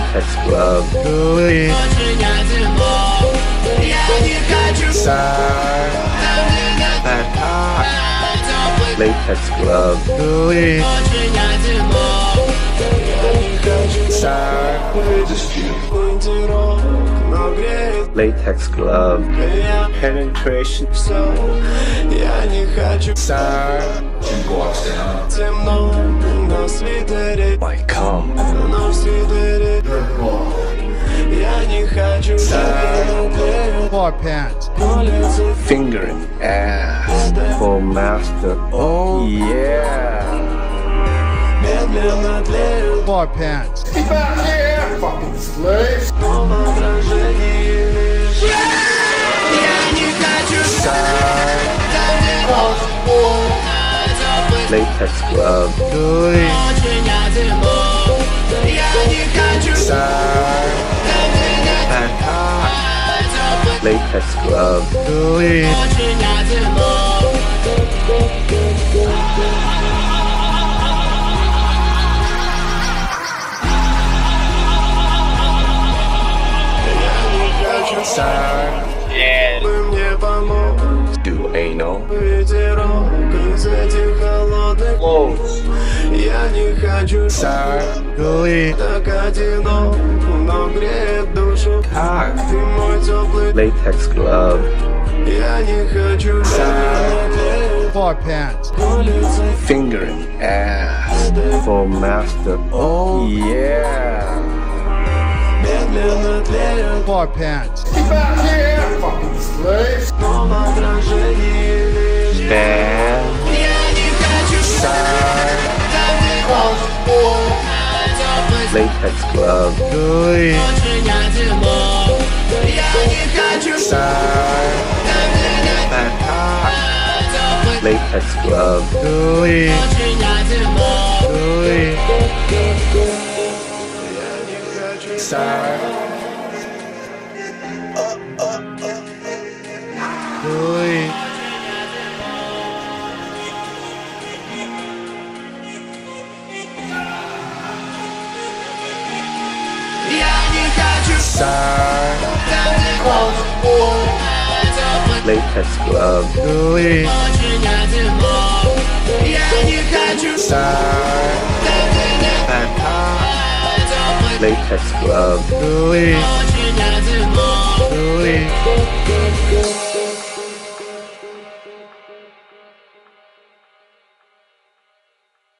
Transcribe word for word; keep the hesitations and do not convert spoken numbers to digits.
latex glove, Gooey. Sar, latex glove, Gooey. Sar, latex glove, penetration, Sar, my cum, Four pants. fingering ass for master. Oh yeah. Four pants. Keep out here, fucking slaves. Latex glove, Gooey. latex glove, Gooey. yeah. Do anal, close, Sar, Gooey. cock, latex glove, Four pants. fingering ass for master. Oh yeah. Four pants. Keep out here, fucking slaves. Bad. Side. Latex glove. Gooey. Side. Latex glove. Gooey. Gooey. Side. Gooey. Side. Latex glove. Gooey. Side. Latex glove. Gooey. Gooey.